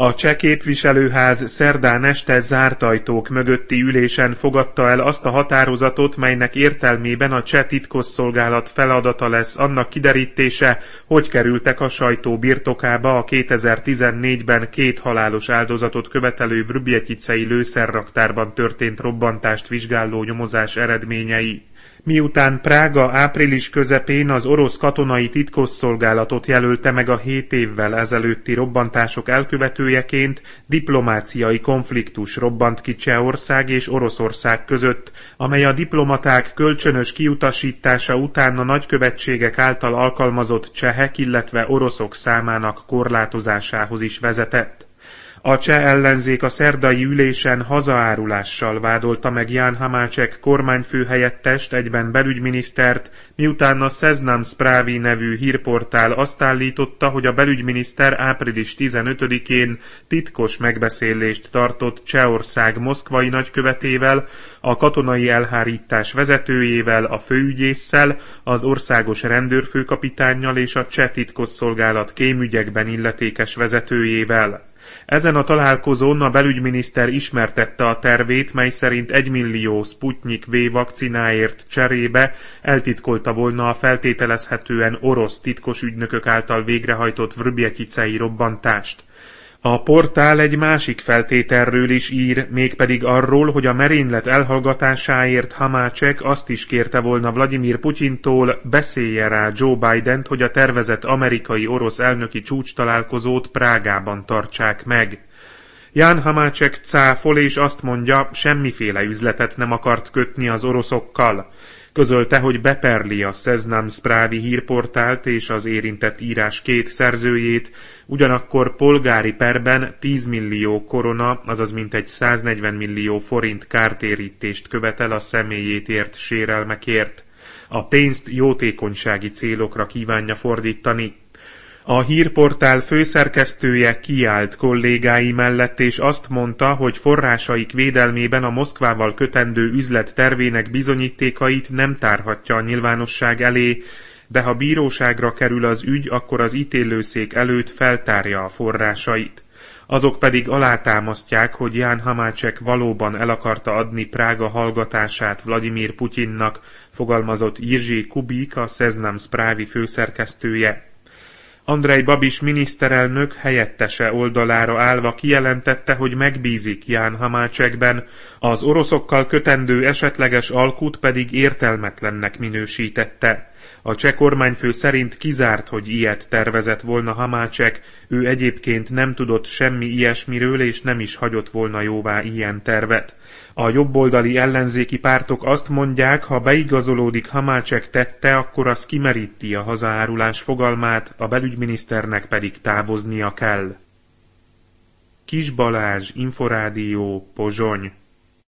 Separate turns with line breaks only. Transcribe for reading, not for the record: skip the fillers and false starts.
A cseh képviselőház szerdán este zárt ajtók mögötti ülésen fogadta el azt a határozatot, melynek értelmében a cseh titkosszolgálat feladata lesz annak kiderítése, hogy kerültek a sajtó birtokába a 2014-ben 2 halálos áldozatot követelő Vrběticei lőszerraktárban történt robbantást vizsgáló nyomozás eredményei. Miután Prága április közepén az orosz katonai titkosszolgálatot jelölte meg a 7 évvel ezelőtti robbantások elkövetőjeként, diplomáciai konfliktus robbant ki Csehország és Oroszország között, amely a diplomaták kölcsönös kiutasítása után a nagykövetségek által alkalmazott csehek, illetve oroszok számának korlátozásához is vezetett. A cseh ellenzék a szerdai ülésen hazaárulással vádolta meg Jan Hamácsek kormányfőhelyettest, egyben belügyminisztert, miután a Seznam Zprávy nevű hírportál azt állította, hogy a belügyminiszter április 15-én titkos megbeszélést tartott Csehország moszkvai nagykövetével, a katonai elhárítás vezetőjével, a főügyésszel, az országos rendőrfőkapitánnyal és a cseh titkosszolgálat kémügyekben illetékes vezetőjével. Ezen a találkozón a belügyminiszter ismertette a tervét, mely szerint 1 millió Sputnik V vakcináért cserébe eltitkolta volna a feltételezhetően orosz titkos ügynökök által végrehajtott Vrběticei robbantást. A portál egy másik feltételről is ír, mégpedig arról, hogy a merénylet elhallgatásáért Hamácsek azt is kérte volna Vladimir Putyintól, beszélje rá Joe Bident, hogy a tervezett amerikai-orosz elnöki csúcstalálkozót Prágában tartsák meg. Jan Hamácsek cáfol és azt mondja, semmiféle üzletet nem akart kötni az oroszokkal. Közölte, hogy beperli a Seznam Zprávy hírportált és az érintett írás 2 szerzőjét, ugyanakkor polgári perben 10 millió korona, azaz mintegy 140 millió forint kártérítést követel a személyét ért sérelmekért. A pénzt jótékonysági célokra kívánja fordítani. A hírportál főszerkesztője kiállt kollégái mellett, és azt mondta, hogy forrásaik védelmében a Moszkvával kötendő üzlet tervének bizonyítékait nem tárhatja a nyilvánosság elé, de ha bíróságra kerül az ügy, akkor az ítélőszék előtt feltárja a forrásait. Azok pedig alátámasztják, hogy Jan Hamácsek valóban el akarta adni Prága hallgatását Vladimir Putyinnak, fogalmazott Jiří Kubík, a Seznam Zprávy főszerkesztője. Andrej Babis miniszterelnök helyettese oldalára állva kijelentette, hogy megbízik Jan Hamácsekben, az oroszokkal kötendő esetleges alkut pedig értelmetlennek minősítette. A cseh kormányfő szerint kizárt, hogy ilyet tervezett volna Hamácsek, ő egyébként nem tudott semmi ilyesmiről és nem is hagyott volna jóvá ilyen tervet. A jobboldali ellenzéki pártok azt mondják, ha beigazolódik Hamácsek tette, akkor az kimeríti a hazaárulás fogalmát, a belügyminiszternek pedig távoznia kell. Kis Balázs, Inforádió, Pozsony.